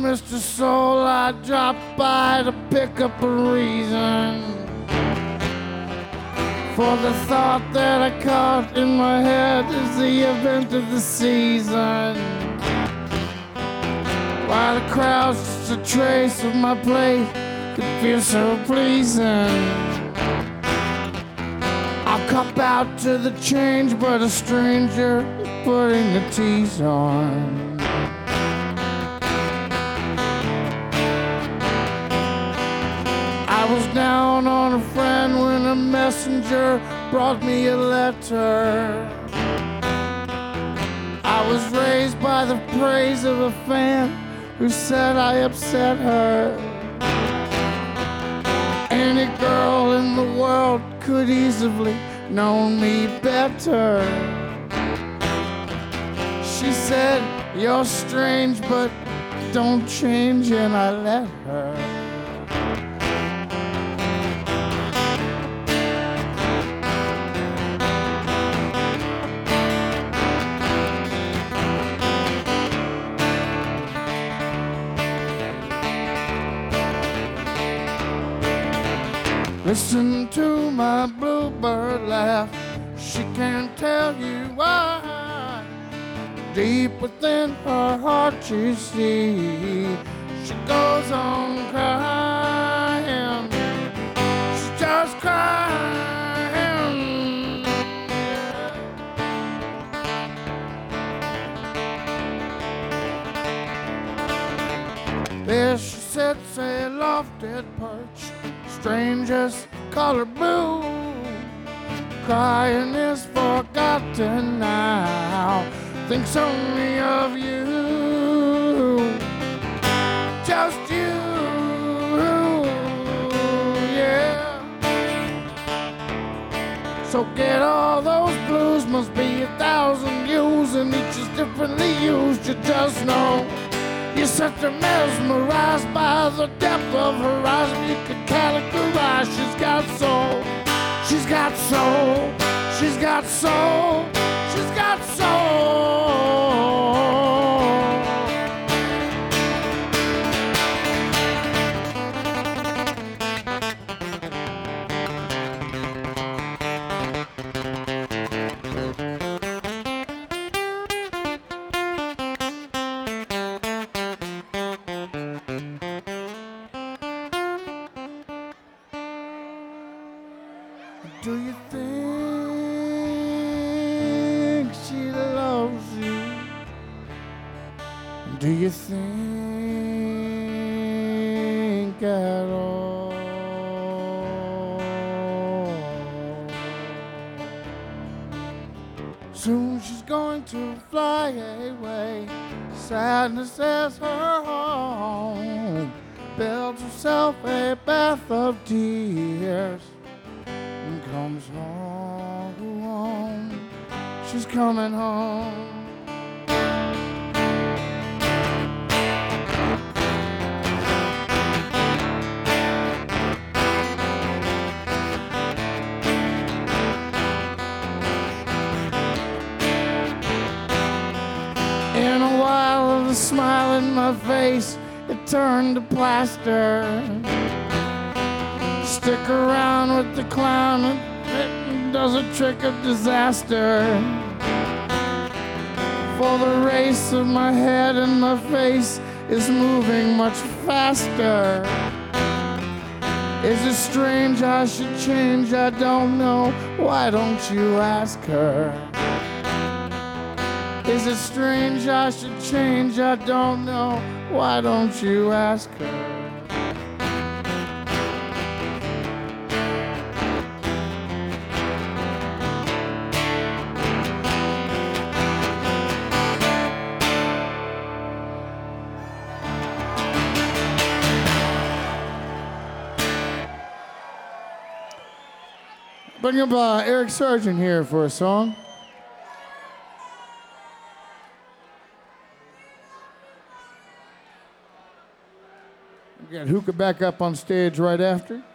Mr. Soul, I dropped by to pick up a reason for the thought that I caught in my head is the event of the season. While the crowd's just a trace of my plate could feel so pleasing. I'll cop out to the change, but a stranger is putting the tease on. I was down on a friend when a messenger brought me a letter. I was raised by the praise of a fan who said I upset her. Any girl in the world could easily know me better. She said, you're strange, but don't change, and I let her. Listen to my bluebird laugh. She can't tell you why. Deep within her heart, you see, she goes on crying. She's just crying. There she sits a lofted perch, strangest color blue, crying is forgotten now, thinks only of you, just you, yeah. So get all those blues, must be 1,000 views, and each is differently used, you just know. You're such a mesmerized by the depth of her eyes. You could categorize. She's got soul. She's got soul. She's got soul. She's got soul. Do you think she loves you? Do you think at all? Soon she's going to fly away. Sadness is her home. Builds herself a bath of tears. Comes home, she's coming home. In a while of the smile in my face, it turned to plaster. Stick around with the clown, it does a trick of disaster. For the race of my head and my face is moving much faster. Is it strange I should change? I don't know. Why don't you ask her? Is it strange I should change? I don't know. Why don't you ask her? Bring up Eric Sargent here for a song. We got Hookah back up on stage right after.